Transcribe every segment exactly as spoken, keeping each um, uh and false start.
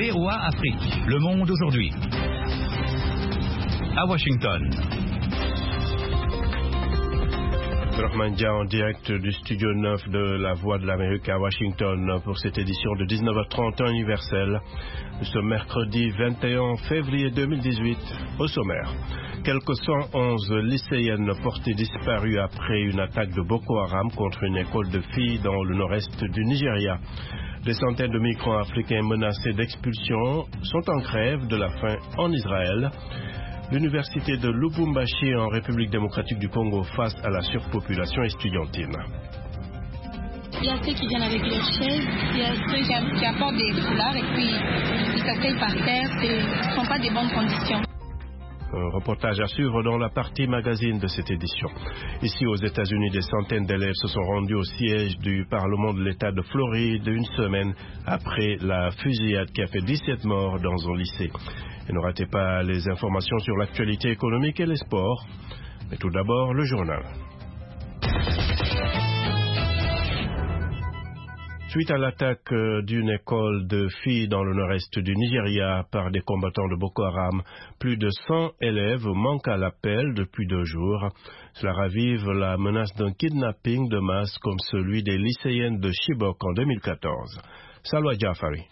V O A Afrique, Le Monde aujourd'hui. À Washington. Rahman Dia en direct du studio neuf de La Voix de l'Amérique à Washington pour cette édition de dix-neuf heures trente universelle. Nous sommes mercredi vingt et un février deux mille dix-huit. Au sommaire, quelques cent onze lycéennes portées disparues après une attaque de Boko Haram contre une école de filles dans le nord-est du Nigeria. Des centaines de migrants africains menacés d'expulsion sont en grève de la faim en Israël. L'université de Lubumbashi en République démocratique du Congo face à la surpopulation estudiantine. Il y a ceux qui viennent avec leurs chaises, il y a ceux qui apportent des foulards et puis ils s'asseyent par terre. Ce ne sont pas des bonnes conditions. Un reportage à suivre dans la partie magazine de cette édition. Ici aux États-Unis, des centaines d'élèves se sont rendus au siège du Parlement de l'État de Floride une semaine après la fusillade qui a fait dix-sept morts dans un lycée. Et ne ratez pas les informations sur l'actualité économique et les sports. Mais tout d'abord, le journal. Suite à l'attaque d'une école de filles dans le nord-est du Nigeria par des combattants de Boko Haram, plus de cent élèves manquent à l'appel depuis deux jours. Cela ravive la menace d'un kidnapping de masse comme celui des lycéennes de Chibok en deux mille quatorze. Salwa Jafari.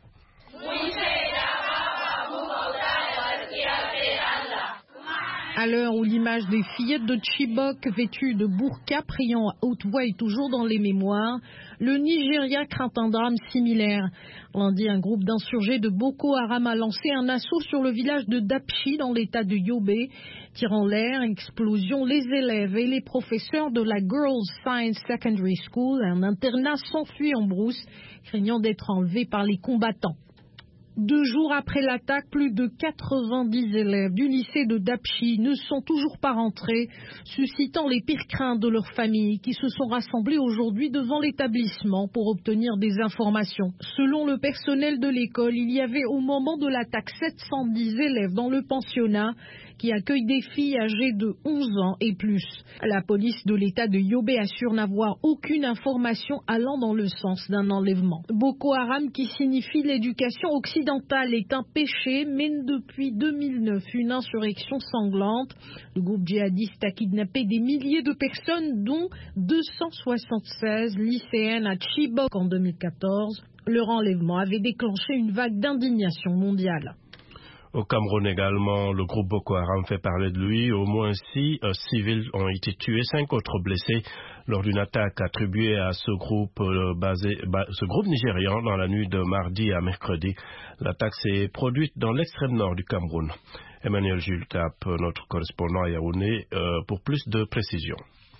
À l'heure où l'image des fillettes de Chibok vêtues de burqa priant à haute voix est toujours dans les mémoires, le Nigeria craint un drame similaire. Lundi, un groupe d'insurgés de Boko Haram a lancé un assaut sur le village de Dapchi dans l'état de Yobe. Tirant en l'air, explosion, les élèves et les professeurs de la Girls Science Secondary School, un internat, s'enfuient en brousse, craignant d'être enlevés par les combattants. Deux jours après l'attaque, plus de quatre-vingt-dix élèves du lycée de Dapchi ne sont toujours pas rentrés, suscitant les pires craintes de leurs familles qui se sont rassemblées aujourd'hui devant l'établissement pour obtenir des informations. Selon le personnel de l'école, il y avait au moment de l'attaque sept cent dix élèves dans le pensionnat qui accueille des filles âgées de onze ans et plus. La police de l'état de Yobe assure n'avoir aucune information allant dans le sens d'un enlèvement. Boko Haram, qui signifie l'éducation occidentale, est un péché, mène depuis deux mille neuf une insurrection sanglante. Le groupe djihadiste a kidnappé des milliers de personnes, dont deux cent soixante-seize lycéennes à Chibok en deux mille quatorze. Leur enlèvement avait déclenché une vague d'indignation mondiale. Au Cameroun également, le groupe Boko Haram fait parler de lui. Au moins six euh, civils ont été tués, cinq autres blessés lors d'une attaque attribuée à ce groupe euh, basé, ba, ce groupe nigérian dans la nuit de mardi à mercredi. L'attaque s'est produite dans l'extrême nord du Cameroun. Emmanuel Jules Cap, notre correspondant à Yaoundé, euh, pour plus de précisions.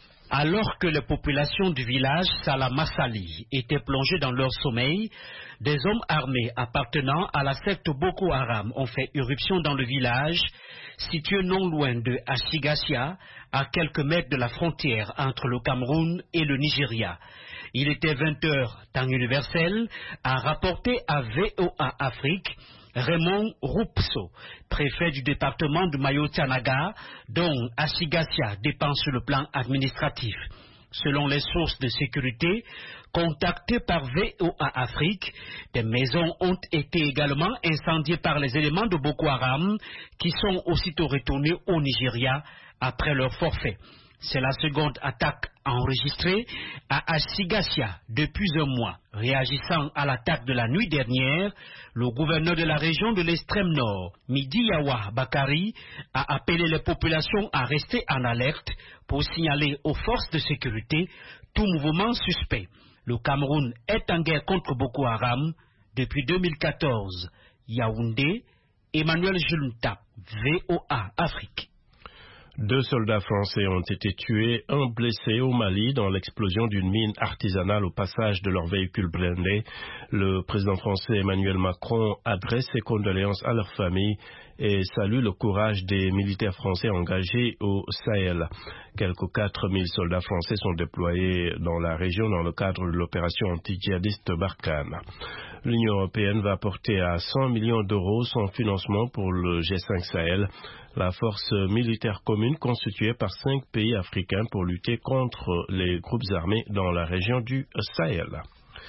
Alors que les populations du village Salamassali étaient plongées dans leur sommeil, des hommes armés appartenant à la secte Boko Haram ont fait irruption dans le village, situé non loin de Ashigassia, à quelques mètres de la frontière entre le Cameroun et le Nigeria. Il était vingt heures, temps universel, a rapporté à V O A Afrique Raymond Roupso, préfet du département de Mayo-Tanaga, dont Ashigassia dépend sur le plan administratif. Selon les sources de sécurité contactées par V O A Afrique, des maisons ont été également incendiées par les éléments de Boko Haram qui sont aussitôt retournés au Nigeria après leur forfait. C'est la seconde attaque enregistrée à Ashigassia depuis un mois. Réagissant à l'attaque de la nuit dernière, le gouverneur de la région de l'extrême nord, Midiyawa Bakari, a appelé les populations à rester en alerte pour signaler aux forces de sécurité tout mouvement suspect. Le Cameroun est en guerre contre Boko Haram depuis deux mille quatorze. Yaoundé, Emmanuel Julunta, V O A Afrique. Deux soldats français ont été tués, un blessé au Mali dans l'explosion d'une mine artisanale au passage de leur véhicule blindé. Le président français Emmanuel Macron adresse ses condoléances à leur famille et salue le courage des militaires français engagés au Sahel. Quelques quatre mille soldats français sont déployés dans la région dans le cadre de l'opération anti-djihadiste Barkhane. L'Union européenne va apporter à cent millions d'euros son financement pour le G cinq Sahel, la force militaire commune constituée par cinq pays africains pour lutter contre les groupes armés dans la région du Sahel.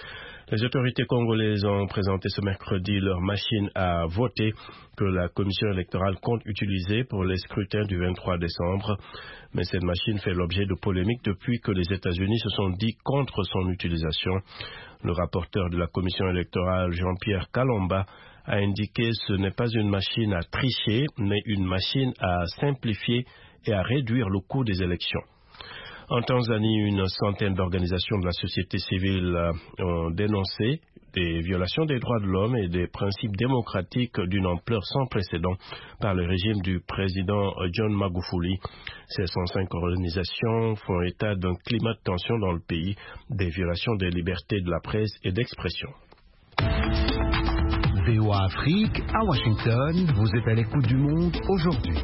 Les autorités congolaises ont présenté ce mercredi leur machine à voter que la commission électorale compte utiliser pour les scrutins du vingt-trois décembre. Mais cette machine fait l'objet de polémiques depuis que les États-Unis se sont dit contre son utilisation. Le rapporteur de la commission électorale, Jean-Pierre Kalomba, a indiqué que ce n'est pas une machine à tricher, mais une machine à simplifier et à réduire le coût des élections. En Tanzanie, une centaine d'organisations de la société civile ont dénoncé des violations des droits de l'homme et des principes démocratiques d'une ampleur sans précédent par le régime du président John Magufuli. Ces cent cinq organisations font état d'un climat de tension dans le pays, des violations des libertés de la presse et d'expression. V O A Afrique, à Washington, vous êtes à l'écoute du monde aujourd'hui.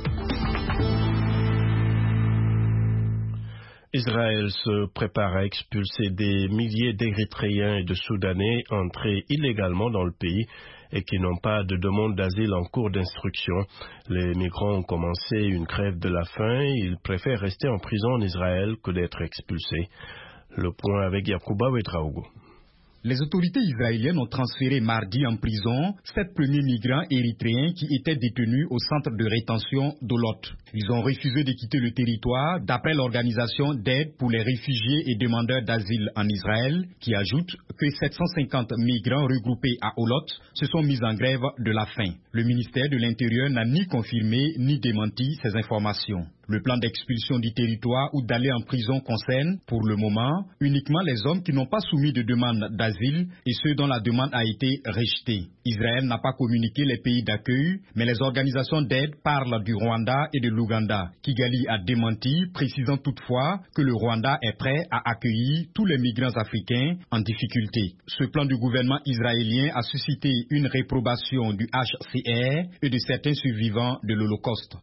Israël se prépare à expulser des milliers d'Érythréens et de Soudanais entrés illégalement dans le pays et qui n'ont pas de demande d'asile en cours d'instruction. Les migrants ont commencé une grève de la faim et ils préfèrent rester en prison en Israël que d'être expulsés. Le point avec Yacouba Ouedraogo. Les autorités israéliennes ont transféré mardi en prison sept premiers migrants érythréens qui étaient détenus au centre de rétention d'Olot. Ils ont refusé de quitter le territoire d'après l'organisation d'aide pour les réfugiés et demandeurs d'asile en Israël qui ajoute que sept cent cinquante migrants regroupés à Olot se sont mis en grève de la faim. Le ministère de l'Intérieur n'a ni confirmé ni démenti ces informations. Le plan d'expulsion du territoire ou d'aller en prison concerne, pour le moment, uniquement les hommes qui n'ont pas soumis de demande d'asile et ceux dont la demande a été rejetée. Israël n'a pas communiqué les pays d'accueil, mais les organisations d'aide parlent du Rwanda et de l'Ouganda. Kigali a démenti, précisant toutefois que le Rwanda est prêt à accueillir tous les migrants africains en difficulté. Ce plan du gouvernement israélien a suscité une réprobation du H C R et de certains survivants de l'Holocauste.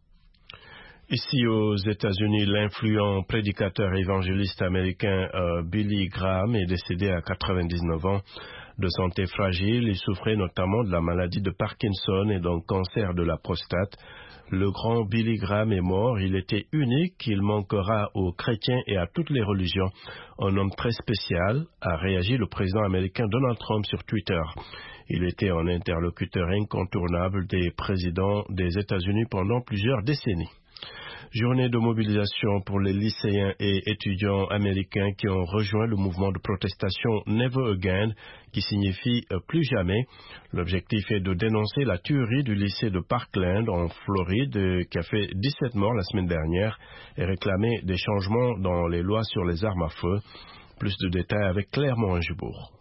Ici aux États-Unis, l'influent prédicateur évangéliste américain euh, Billy Graham est décédé à quatre-vingt-dix-neuf ans. De santé fragile, il souffrait notamment de la maladie de Parkinson et d'un cancer de la prostate. Le grand Billy Graham est mort, il était unique, il manquera aux chrétiens et à toutes les religions. Un homme très spécial, a réagi le président américain Donald Trump sur Twitter. Il était un interlocuteur incontournable des présidents des États-Unis pendant plusieurs décennies. Journée de mobilisation pour les lycéens et étudiants américains qui ont rejoint le mouvement de protestation Never Again, qui signifie plus jamais. L'objectif est de dénoncer la tuerie du lycée de Parkland en Floride qui a fait dix-sept morts la semaine dernière et réclamer des changements dans les lois sur les armes à feu. Plus de détails avec Claire Morin-Jubour.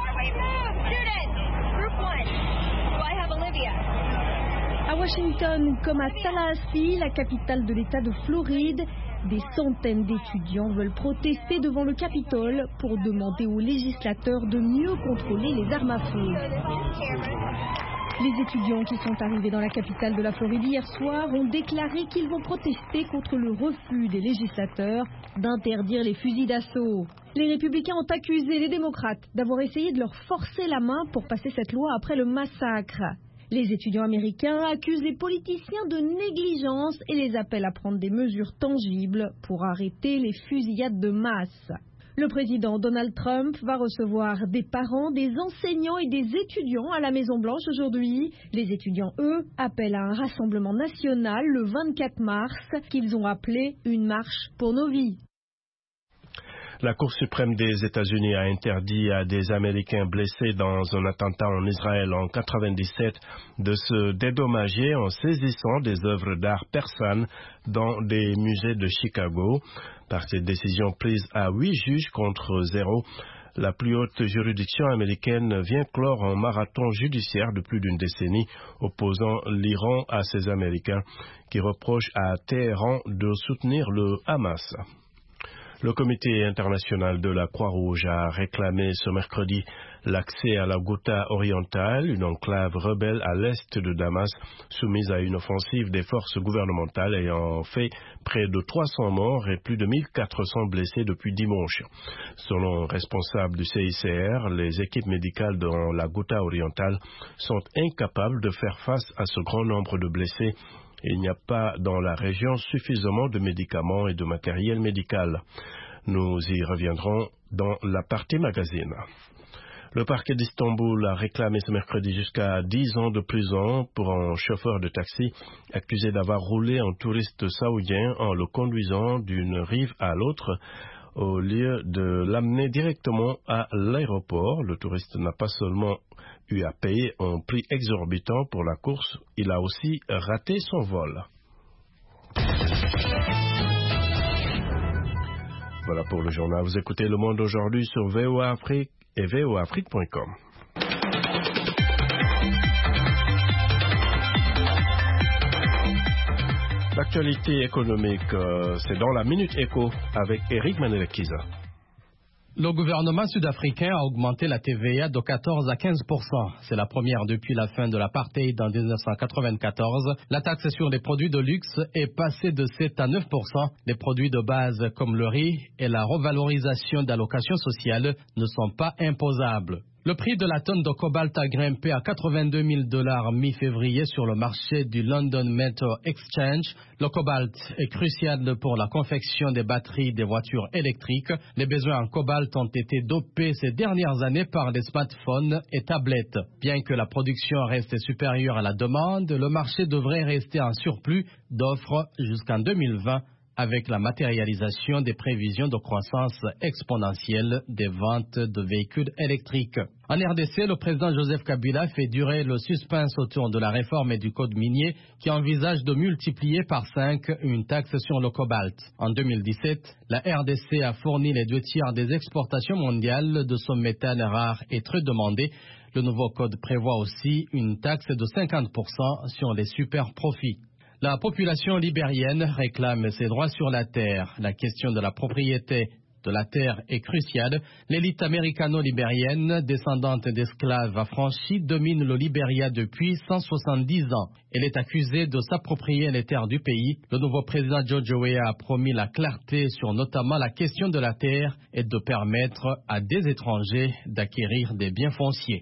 À Washington, comme à Tallahassee, la capitale de l'État de Floride, des centaines d'étudiants veulent protester devant le Capitole pour demander aux législateurs de mieux contrôler les armes à feu. Les étudiants qui sont arrivés dans la capitale de la Floride hier soir ont déclaré qu'ils vont protester contre le refus des législateurs d'interdire les fusils d'assaut. Les républicains ont accusé les démocrates d'avoir essayé de leur forcer la main pour passer cette loi après le massacre. Les étudiants américains accusent les politiciens de négligence et les appellent à prendre des mesures tangibles pour arrêter les fusillades de masse. Le président Donald Trump va recevoir des parents, des enseignants et des étudiants à la Maison-Blanche aujourd'hui. Les étudiants, eux, appellent à un rassemblement national le vingt-quatre mars qu'ils ont appelé une marche pour nos vies. La Cour suprême des États-Unis a interdit à des Américains blessés dans un attentat en Israël en quatre-vingt-dix-sept de se dédommager en saisissant des œuvres d'art persanes dans des musées de Chicago. Par cette décision prise à huit juges contre zéro, la plus haute juridiction américaine vient clore un marathon judiciaire de plus d'une décennie opposant l'Iran à ces Américains qui reprochent à Téhéran de soutenir le Hamas. Le comité international de la Croix-Rouge a réclamé ce mercredi l'accès à la Ghouta orientale, une enclave rebelle à l'est de Damas, soumise à une offensive des forces gouvernementales ayant fait près de trois cents morts et plus de mille quatre cents blessés depuis dimanche. Selon un responsable du C I C R, les équipes médicales dans la Ghouta orientale sont incapables de faire face à ce grand nombre de blessés. Il n'y a pas dans la région suffisamment de médicaments et de matériel médical. Nous y reviendrons dans la partie magazine. Le parquet d'Istanbul a réclamé ce mercredi jusqu'à dix ans de prison pour un chauffeur de taxi accusé d'avoir roulé un touriste saoudien en le conduisant d'une rive à l'autre au lieu de l'amener directement à l'aéroport. Le touriste n'a pas seulement eu à payer un prix exorbitant pour la course, il a aussi raté son vol. Voilà pour le journal. Vous écoutez Le Monde aujourd'hui sur V O A Afrique et v o a afrique point com. L'actualité économique, euh, c'est dans la Minute Éco avec Eric Manelekiza. Le gouvernement sud-africain a augmenté la T V A de quatorze à quinze pour cent. C'est la première depuis la fin de l'apartheid en dix-neuf cent quatre-vingt-quatorze. La taxe sur les produits de luxe est passée de sept à neuf pour cent. Les produits de base comme le riz et la revalorisation d'allocations sociales ne sont pas imposables. Le prix de la tonne de cobalt a grimpé à quatre-vingt-deux mille dollars mi-février sur le marché du London Metal Exchange. Le cobalt est crucial pour la confection des batteries des voitures électriques. Les besoins en cobalt ont été dopés ces dernières années par des smartphones et tablettes. Bien que la production reste supérieure à la demande, le marché devrait rester en surplus d'offres jusqu'en deux mille vingt. Avec la matérialisation des prévisions de croissance exponentielle des ventes de véhicules électriques. En R D C, le président Joseph Kabila fait durer le suspense autour de la réforme et du code minier qui envisage de multiplier par cinq une taxe sur le cobalt. En deux mille dix-sept, la R D C a fourni les deux tiers des exportations mondiales de ce métal rare et très demandé. Le nouveau code prévoit aussi une taxe de cinquante pour cent sur les super profits. La population libérienne réclame ses droits sur la terre. La question de la propriété de la terre est cruciale. L'élite américano-libérienne, descendante d'esclaves affranchis, domine le Libéria depuis cent soixante-dix ans. Elle est accusée de s'approprier les terres du pays. Le nouveau président George Weah a promis la clarté sur notamment la question de la terre et de permettre à des étrangers d'acquérir des biens fonciers.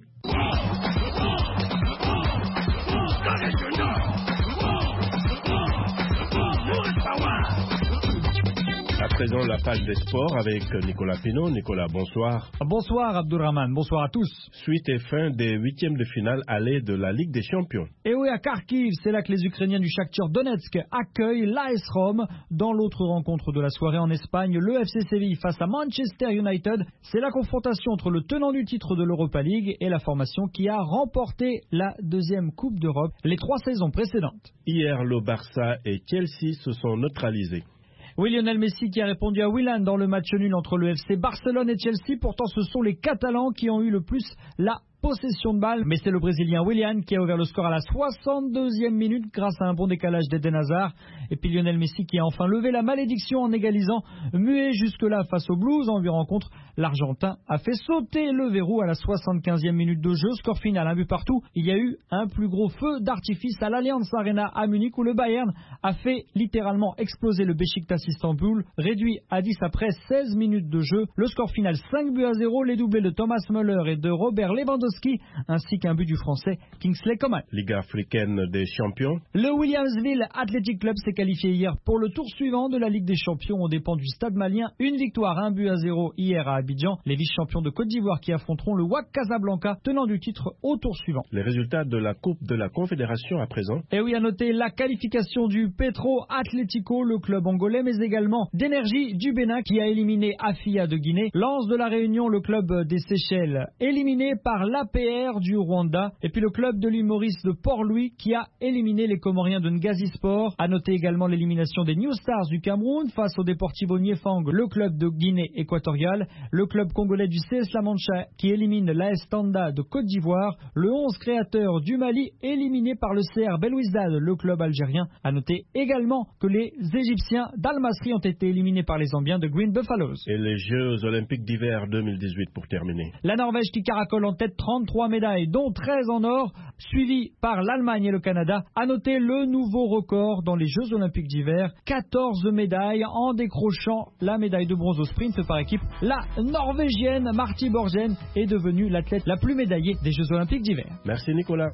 À présent, la page des sports avec Nicolas Pinault. Nicolas, bonsoir. Bonsoir Abdulrahman, bonsoir à tous. Suite et fin des huitièmes de finale aller de la Ligue des Champions. Et oui, à Kharkiv, c'est là que les Ukrainiens du Shakhtar Donetsk accueillent l'A S Rome. Dans l'autre rencontre de la soirée en Espagne, le F C Séville face à Manchester United. C'est la confrontation entre le tenant du titre de l'Europa League et la formation qui a remporté la deuxième Coupe d'Europe les trois saisons précédentes. Hier, le Barça et Chelsea se sont neutralisés. Oui, Lionel Messi qui a répondu à Willan dans le match nul entre le F C Barcelone et Chelsea. Pourtant, ce sont les Catalans qui ont eu le plus la possession de balle. Mais c'est le Brésilien Willian qui a ouvert le score à la soixante-deuxième minute grâce à un bon décalage d'Eden Hazard. Et puis Lionel Messi qui a enfin levé la malédiction en égalisant. Muet jusque-là face aux Blues en huit rencontres, l'Argentin a fait sauter le verrou à la soixante-quinzième minute de jeu. Score final, un but partout. Il y a eu un plus gros feu d'artifice à l'Allianz Arena à Munich où le Bayern a fait littéralement exploser le Beşiktaş Istanbul. Réduit à dix après seize minutes de jeu. Le score final cinq buts à zéro. Les doublés de Thomas Müller et de Robert Lewandowski ainsi qu'un but du Français Kingsley Coman. Ligue africaine des champions. Le Williamsville Athletic Club s'est qualifié hier pour le tour suivant de la Ligue des champions aux dépens du Stade malien. Une victoire, un but à zéro hier à Abidjan. Les vice-champions de Côte d'Ivoire qui affronteront le W A C Casablanca, tenant du titre au tour suivant. Les résultats de la Coupe de la Confédération à présent. Et oui, à noter la qualification du Petro Atlético, le club angolais, mais également d'Énergie du Bénin qui a éliminé Afia de Guinée. Lens de la Réunion, le club des Seychelles, éliminé par l'A P R du Rwanda. Et puis le club de l'île Maurice de Port-Louis qui a éliminé les Comoriens de Ngazi Sport. À noter également l'élimination des New Stars du Cameroun face au Deportivo Niefang, le club de Guinée équatoriale. Le club congolais du C S La Mancha qui élimine l'A S Tanda de Côte d'Ivoire. Le onze créateur du Mali éliminé par le C R Belouizdad, le club algérien. À noter également que les Égyptiens d'Al-Masri ont été éliminés par les Zambiens de Green Buffaloes. Et les Jeux Olympiques d'hiver deux mille dix-huit pour terminer. La Norvège qui caracole en tête, trente-trois médailles, dont treize en or, suivi par l'Allemagne et le Canada. À noter le nouveau record dans les Jeux Olympiques d'hiver, quatorze médailles en décrochant la médaille de bronze au sprint par équipe. La Norvégienne Marti Borgen est devenue l'athlète la plus médaillée des Jeux Olympiques d'hiver. Merci Nicolas.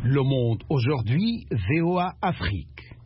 Le Monde aujourd'hui, V O A Afrique.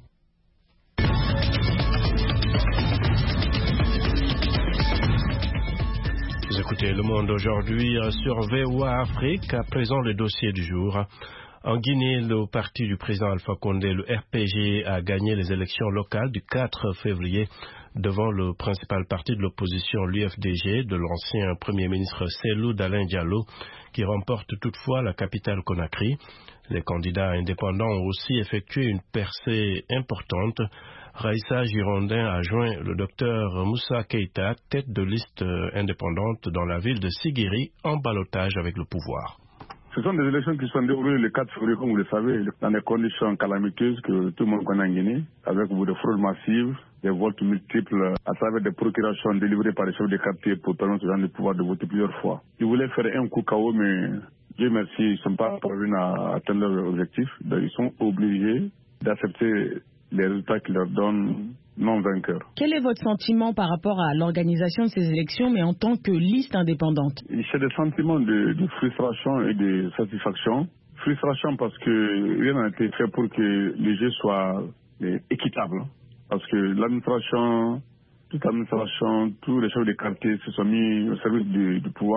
Vous écoutez Le Monde aujourd'hui sur V O A Afrique. À présent, le dossier du jour. En Guinée, le parti du président Alpha Condé, le R P G, a gagné les élections locales du quatre février devant le principal parti de l'opposition, l'U F D G, de l'ancien premier ministre Cellou Dalein Diallo, qui remporte toutefois la capitale Conakry. Les candidats indépendants ont aussi effectué une percée importante. Raïssa Girondin a joint le docteur Moussa Keïta, tête de liste indépendante dans la ville de Sigiri, en ballottage avec le pouvoir. Ce sont des élections qui sont déroulées le quatre février, comme vous le savez, dans des conditions calamiteuses que tout le monde connaît en Guinée, avec beaucoup de fraudes massives, des votes multiples à travers des procurations délivrées par les chefs de quartier pour permettre aux gens de pouvoir de voter plusieurs fois. Ils voulaient faire un coup K O, mais Dieu merci, ils ne sont pas parvenus à atteindre leur objectif. Donc ils sont obligés d'accepter les résultats qui leur donnent non vainqueurs. Quel est votre sentiment par rapport à l'organisation de ces élections, mais en tant que liste indépendante? C'est des sentiments de, de frustration et de satisfaction. Frustration parce que rien n'a été fait pour que les jeux soient eh, équitables. Parce que l'administration, toute l'administration, tous les chefs de quartier se sont mis au service du, du pouvoir.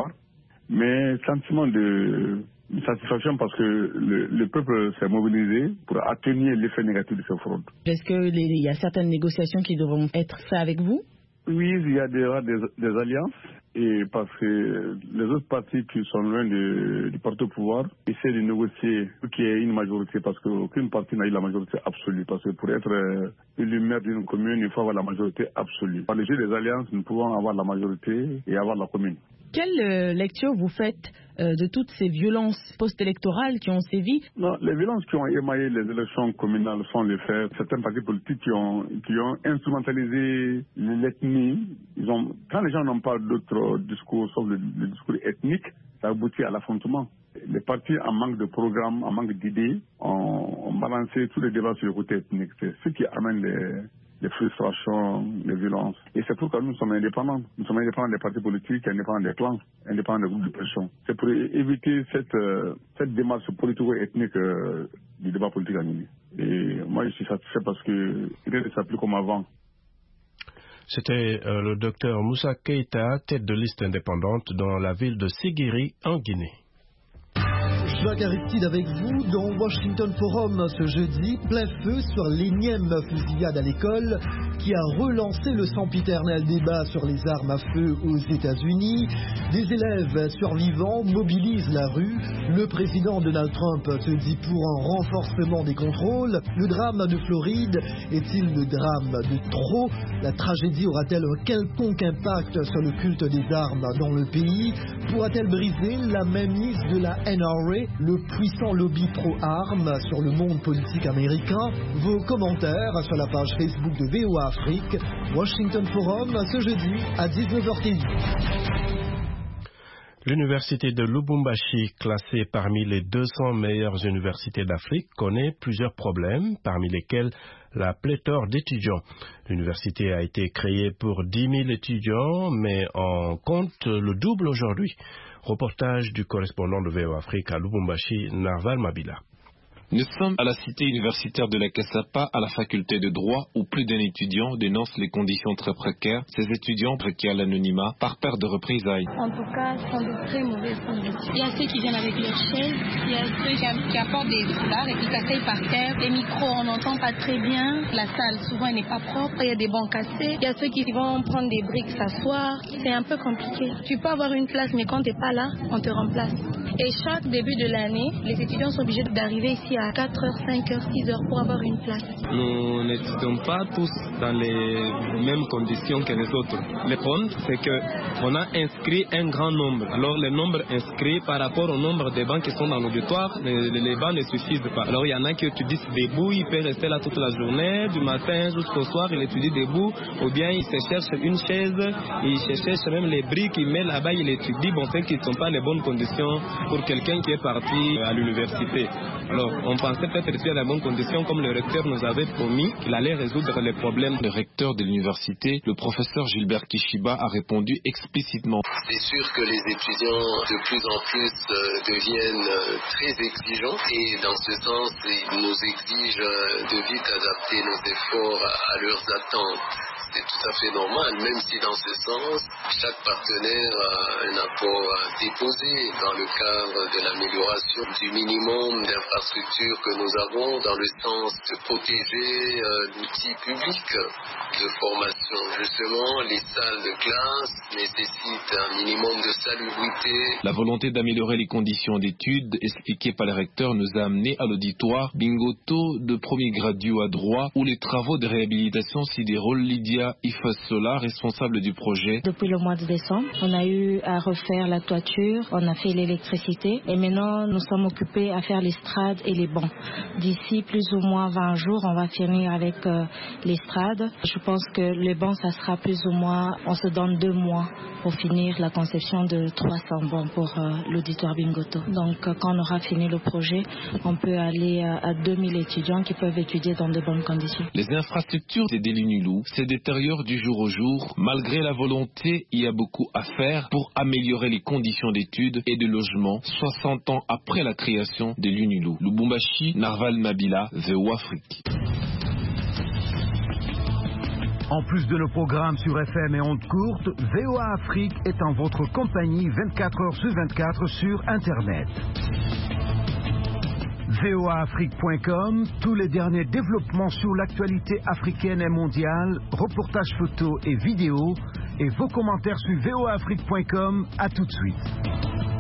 Mais sentiment de Une satisfaction parce que le, le peuple s'est mobilisé pour atténuer l'effet négatif de ces fraudes. Est-ce qu'il y a certaines négociations qui devront être faites avec vous? Oui, il y a des, des, des alliances, et parce que les autres partis qui sont loin de, du parti au pouvoir essaient de négocier pour qu'il y ait une majorité, parce qu'aucune partie n'a eu la majorité absolue. Parce que pour être euh, élu maire d'une commune, il faut avoir la majorité absolue. Par le jeu des alliances, nous pouvons avoir la majorité et avoir la commune. Quelle euh, lecture vous faites euh, de toutes ces violences post-électorales qui ont sévi? Non, les violences qui ont émaillé les élections communales sont les faits. Certains partis politiques qui ont, qui ont instrumentalisé l'ethnie. Ils ont, quand les gens n'ont pas d'autres discours sauf le, le discours ethnique, ça aboutit à l'affrontement. Les partis en manque de programme, en manque d'idées, ont, ont balancé tous les débats sur le côté ethnique. C'est ce qui amène les... les frustrations, les violences. Et c'est pourquoi nous sommes indépendants. Nous sommes indépendants des partis politiques, indépendants des clans, indépendants des groupes de pression. C'est pour éviter cette, euh, cette démarche politico-ethnique euh, du débat politique en Guinée. Et moi, je suis satisfait parce que rien ne s'applique comme avant. C'était euh, le docteur Moussa Keïta, tête de liste indépendante dans la ville de Sigiri, en Guinée. Jacques Aristide avec vous dans Washington Forum ce jeudi, plein feu sur l'énième fusillade à l'école qui a relancé le sempiternel débat sur les armes à feu aux États-Unis. Des élèves survivants mobilisent la rue. Le président Donald Trump se dit pour un renforcement des contrôles. Le drame de Floride est-il le drame de trop? La tragédie aura-t-elle un quelconque impact sur le culte des armes dans le pays? Pourra-t-elle briser la mainmise de la N R A, le puissant lobby pro-armes, sur le monde politique américain? Vos commentaires sur la page Facebook de V O A Afrique, Washington Forum, ce jeudi à dix-neuf heures T V. L'université de Lubumbashi, classée parmi les deux cents meilleures universités d'Afrique, connaît plusieurs problèmes, parmi lesquels la pléthore d'étudiants. L'université a été créée pour dix mille étudiants, mais en compte le double aujourd'hui. Reportage du correspondant de V O A Afrique à Lubumbashi, Narval Mabila. Nous sommes à la cité universitaire de la Kassapa, à la faculté de droit, où plus d'un étudiant dénonce les conditions très précaires. Ces étudiants requièrent l'anonymat par peur de représailles. En tout cas, ce sont de très mauvaises conditions. Il y a ceux qui viennent avec leurs chaises, il y a ceux qui, qui apportent des foulards et qui s'asseyent par terre. Les micros, on n'entend pas très bien. La salle, souvent, elle n'est pas propre. Il y a des bancs cassés. Il y a ceux qui vont prendre des briques, s'asseoir. C'est un peu compliqué. Tu peux avoir une place, mais quand tu n'es pas là, on te remplace. Et chaque début de l'année, les étudiants sont obligés d'arriver ici à quatre heures, cinq heures, six heures pour avoir une place. Nous n'étudions pas tous dans les mêmes conditions que les autres. Le problème, c'est qu'on a inscrit un grand nombre. Alors, le nombre inscrit par rapport au nombre de bancs qui sont dans l'auditoire, les, les bancs ne suffisent pas. Alors, il y en a qui étudient debout, il peut rester là toute la journée, du matin jusqu'au soir, il étudie debout, ou bien il se cherche une chaise, il se cherche même les briques, il met là-bas, il étudie. Bon, c'est qu'ils ne sont pas les bonnes conditions pour quelqu'un qui est parti à l'université. Alors, on pensait peut-être qu'il y a de bonnes conditions, comme le recteur nous avait promis, il allait résoudre les problèmes. Le recteur de l'université, le professeur Gilbert Kishiba, a répondu explicitement. C'est sûr que les étudiants de plus en plus euh, deviennent euh, très exigeants et dans ce sens, ils nous exigent euh, de vite adapter nos efforts à, à leurs attentes. C'est tout à fait normal, même si dans ce sens, chaque partenaire a un apport à déposer dans le cadre de l'amélioration du minimum d'infrastructures que nous avons, dans le sens de protéger euh, l'outil public de formation. Justement, les salles de classe nécessitent un minimum de salubrité. La volonté d'améliorer les conditions d'études, expliquée par le recteur, nous a amené à l'auditoire Bingoto de premier graduat à droit, où les travaux de réhabilitation s'y déroulent. Lydia Ifasola, responsable du projet. Depuis le mois de décembre, on a eu à refaire la toiture, on a fait l'électricité et maintenant nous sommes occupés à faire l'estrade et les bancs. D'ici plus ou moins vingt jours, on va finir avec euh, l'estrade. Je pense que les bancs, ça sera plus ou moins, on se donne deux mois pour finir la conception de trois cents bancs pour euh, l'auditoire Bingoto. Donc euh, quand on aura fini le projet, on peut aller à, à deux mille étudiants qui peuvent étudier dans de bonnes conditions. Les infrastructures des Lunilou se détériorent du jour au jour. Malgré la volonté, il y a beaucoup à faire pour améliorer les conditions d'études et de logement soixante ans après la création des Lunilou. Lubumbashi, Narval Mabila, V O Afrique. En plus de nos programmes sur F M et ondes courtes, V O A Afrique est en votre compagnie vingt-quatre heures sur vingt-quatre sur Internet. V O A Afrique point com, tous les derniers développements sur l'actualité africaine et mondiale, reportages photos et vidéos, et vos commentaires sur V O A Afrique point com. À tout de suite.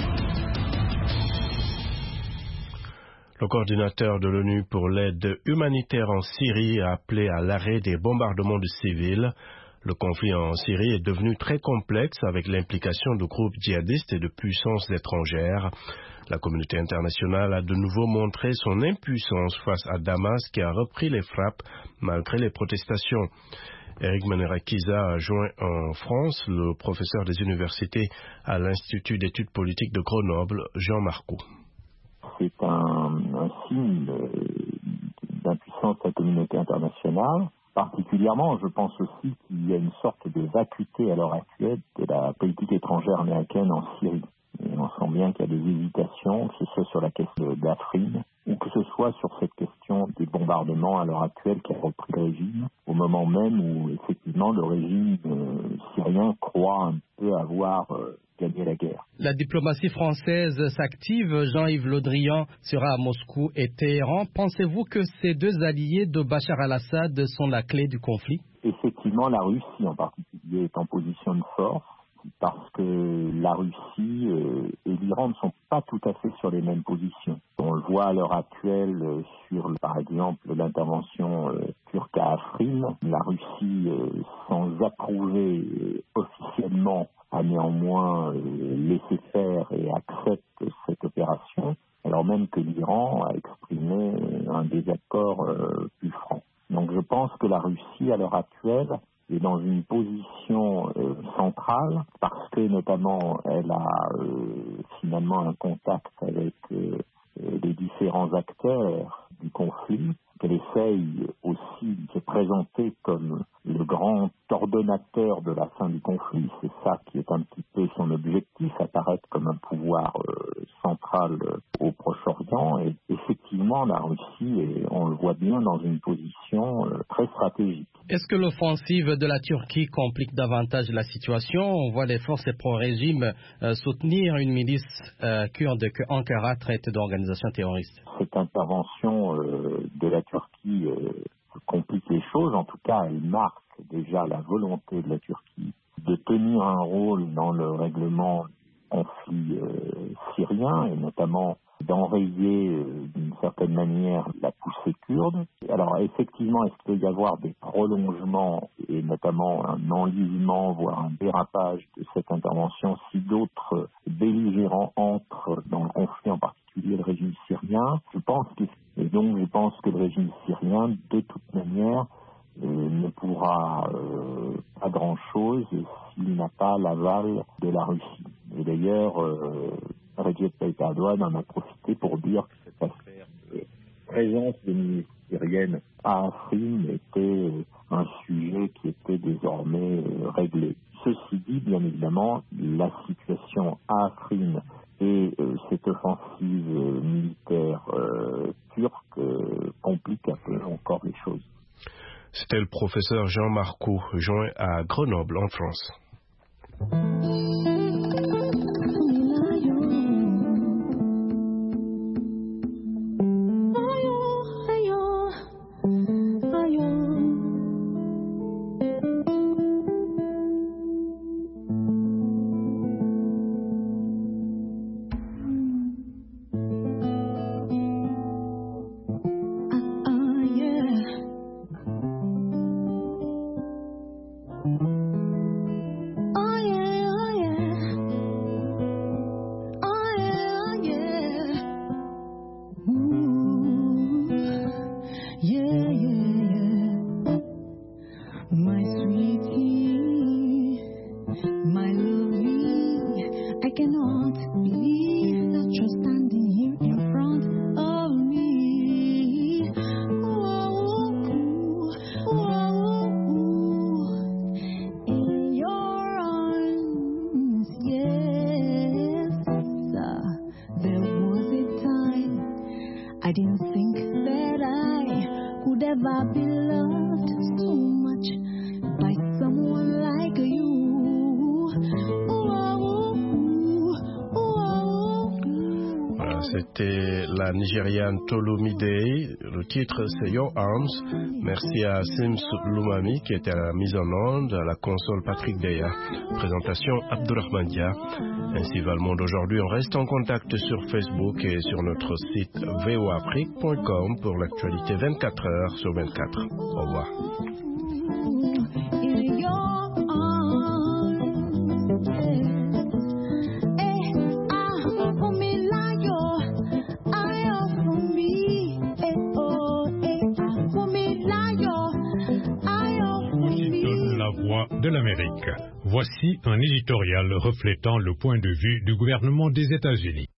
Le coordinateur de l'ONU pour l'aide humanitaire en Syrie a appelé à l'arrêt des bombardements de civils. Le conflit en Syrie est devenu très complexe avec l'implication de groupes djihadistes et de puissances étrangères. La communauté internationale a de nouveau montré son impuissance face à Damas qui a repris les frappes malgré les protestations. Eric Manerakiza a joint en France le professeur des universités à l'Institut d'études politiques de Grenoble, Jean Marcoux. C'est un, un signe d'impuissance de la communauté internationale. Particulièrement, je pense aussi qu'il y a une sorte de vacuité à l'heure actuelle de la politique étrangère américaine en Syrie. Et on sent bien qu'il y a des hésitations, que ce soit sur la question d'Afrin ou que ce soit sur cette question des bombardements à l'heure actuelle qui a repris le régime, au moment même où effectivement le régime euh, syrien croit un peu avoir euh, gagné la guerre. La diplomatie française s'active. Jean-Yves Le Drian sera à Moscou et Téhéran. Pensez-vous que ces deux alliés de Bachar al-Assad sont la clé du conflit? Effectivement, la Russie en particulier est en position de force, parce que la Russie euh, et l'Iran ne sont pas tout à fait sur les mêmes positions. On le voit à l'heure actuelle euh, sur, par exemple, l'intervention euh, turque à Afrin. La Russie, euh, sans approuver euh, officiellement, a néanmoins euh, laissé faire et accepte cette opération, alors même que l'Iran a exprimé un désaccord euh, plus franc. Donc je pense que la Russie, à l'heure actuelle, est dans une position euh, centrale parce que notamment elle a euh, finalement un contact avec euh, les différents acteurs du conflit, qu'elle essaye aussi de se présenter comme le grand ordonnateur de la fin du conflit. C'est ça qui est un petit peu son objectif, apparaître comme un pouvoir euh, central euh, au Proche-Orient. Et effectivement, la Russie est, on le voit bien, dans une position euh, très stratégique. Est-ce que l'offensive de la Turquie complique davantage la situation? On voit les forces pro-régime euh, soutenir une milice euh, kurde que Ankara traite d'organisation terroriste. Cette intervention euh, de la Turquie euh, complique les choses. En tout cas, elle marque déjà la volonté de la Turquie de tenir un rôle dans le règlement du conflit euh, syrien et notamment d'enrayer euh, d'une certaine manière la poussée kurde. Alors effectivement, est-ce qu'il peut y avoir des prolongements et notamment un enlisement, voire un dérapage de cette intervention si d'autres belligérants entrent dans le conflit, en particulier le régime syrien? Je pense que, et donc je pense que le régime syrien, de toute manière, euh, ne pourra euh, pas grand-chose s'il n'a pas l'aval de la Russie. Et d'ailleurs, euh, Recep Tayyip Erdogan en a profité pour dire que cette affaire de présence des milices syriennes Afrin était un sujet qui était désormais réglé. Ceci dit, bien évidemment, la situation à Afrin et euh, cette offensive euh, militaire euh, turque euh, complique un peu encore les choses. C'était le professeur Jean Marcou, joint à Grenoble, en France. C'était la Nigériane Tolomide. Le titre, c'est Your Arms. Merci à Sims Lumami qui était à la mise en onde, à la console Patrick Deya. Présentation Abdurrahman Dia. Ainsi va le monde aujourd'hui. On reste en contact sur Facebook et sur notre site v o afrique point com pour l'actualité vingt-quatre heures sur vingt-quatre. Au revoir. De l'Amérique. Voici un éditorial reflétant le point de vue du gouvernement des États-Unis.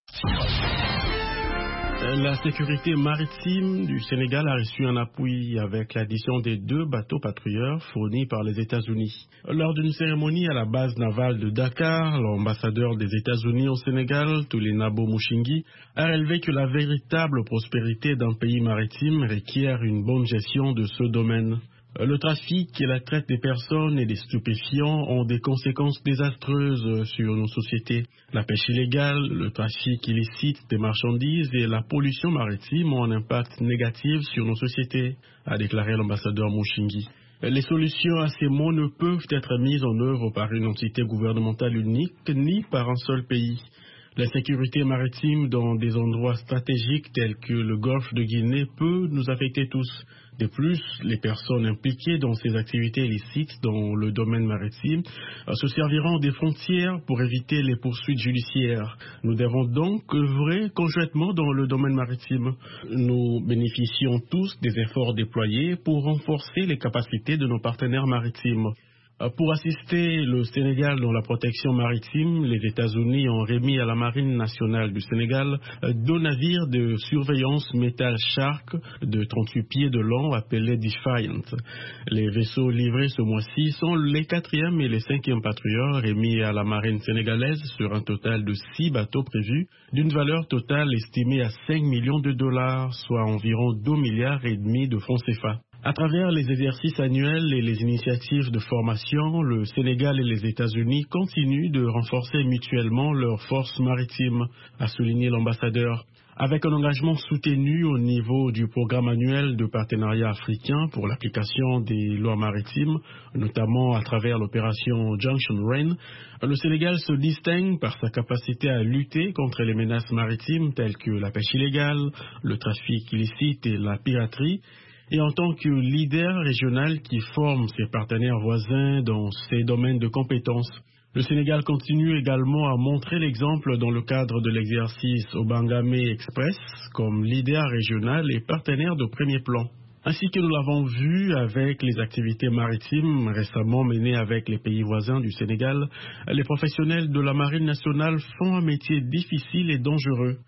La sécurité maritime du Sénégal a reçu un appui avec l'addition des deux bateaux patrouilleurs fournis par les États-Unis. Lors d'une cérémonie à la base navale de Dakar, l'ambassadeur des États-Unis au Sénégal, Toulinabo Mouchingi, a relevé que la véritable prospérité d'un pays maritime requiert une bonne gestion de ce domaine. Le trafic et la traite des personnes et des stupéfiants ont des conséquences désastreuses sur nos sociétés. La pêche illégale, le trafic illicite des marchandises et la pollution maritime ont un impact négatif sur nos sociétés, a déclaré l'ambassadeur Mouchingi. Les solutions à ces maux ne peuvent être mises en œuvre par une entité gouvernementale unique ni par un seul pays. L'insécurité maritime dans des endroits stratégiques tels que le golfe de Guinée peut nous affecter tous. De plus, les personnes impliquées dans ces activités illicites dans le domaine maritime se serviront des frontières pour éviter les poursuites judiciaires. Nous devons donc œuvrer conjointement dans le domaine maritime. Nous bénéficions tous des efforts déployés pour renforcer les capacités de nos partenaires maritimes. Pour assister le Sénégal dans la protection maritime, les États-Unis ont remis à la Marine nationale du Sénégal deux navires de surveillance Metal Shark de trente-huit pieds de long appelés Defiant. Les vaisseaux livrés ce mois-ci sont les quatrième et les cinquième patrouilleurs remis à la Marine sénégalaise sur un total de six bateaux prévus, d'une valeur totale estimée à cinq millions de dollars, soit environ deux milliards et demi de francs C F A. À travers les exercices annuels et les initiatives de formation, le Sénégal et les États-Unis continuent de renforcer mutuellement leurs forces maritimes, a souligné l'ambassadeur. Avec un engagement soutenu au niveau du programme annuel de partenariat africain pour l'application des lois maritimes, notamment à travers l'opération Junction Rain, le Sénégal se distingue par sa capacité à lutter contre les menaces maritimes telles que la pêche illégale, le trafic illicite et la piraterie, et en tant que leader régional qui forme ses partenaires voisins dans ces domaines de compétences. Le Sénégal continue également à montrer l'exemple dans le cadre de l'exercice Obangame Express comme leader régional et partenaire de premier plan. Ainsi que nous l'avons vu avec les activités maritimes récemment menées avec les pays voisins du Sénégal, les professionnels de la Marine nationale font un métier difficile et dangereux.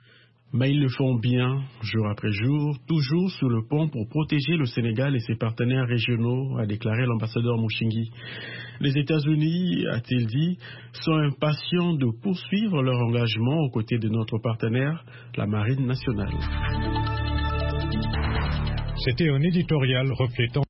Mais ils le font bien, jour après jour, toujours sur le pont pour protéger le Sénégal et ses partenaires régionaux, a déclaré l'ambassadeur Mouchingui. Les États-Unis, a-t-il dit, sont impatients de poursuivre leur engagement aux côtés de notre partenaire, la Marine nationale. C'était un éditorial reflétant